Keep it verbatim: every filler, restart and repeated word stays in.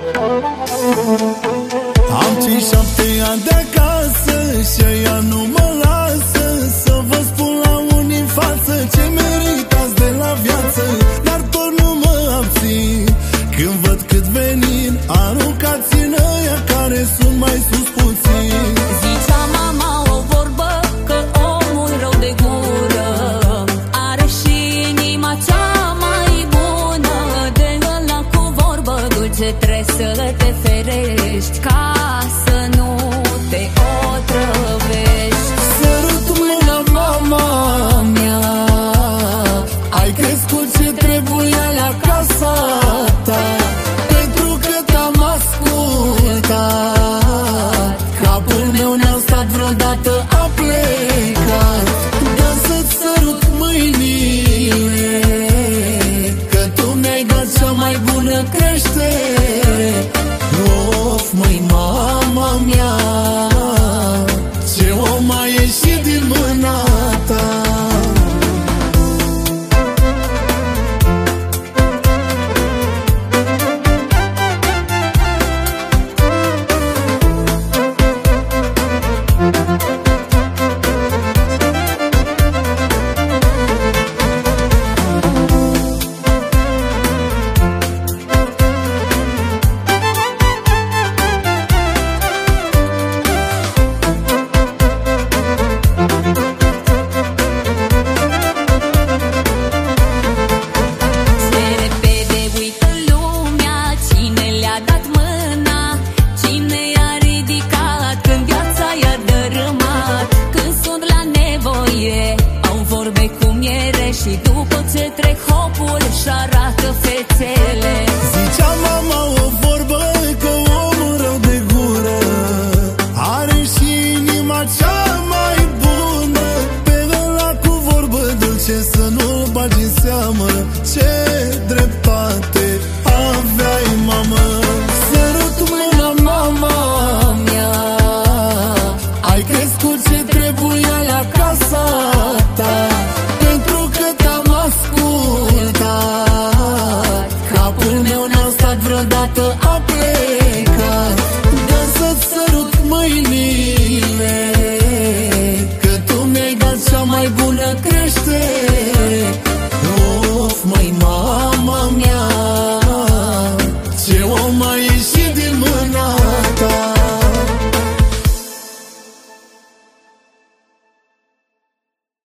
Am cei șapte ani de acasă și ea nu mă lasă să vă spun la unii în față ce meritați de la viață. Dar tot nu mă abțin când văd cât venin aruncați în ăia care sunt mai sus puțin. Zicea mama o vorbă că omul rău de gură are și inima cea mai bună. De ăla cu vorbă dulce trebuie să te ferești ca să nu te otrăvești.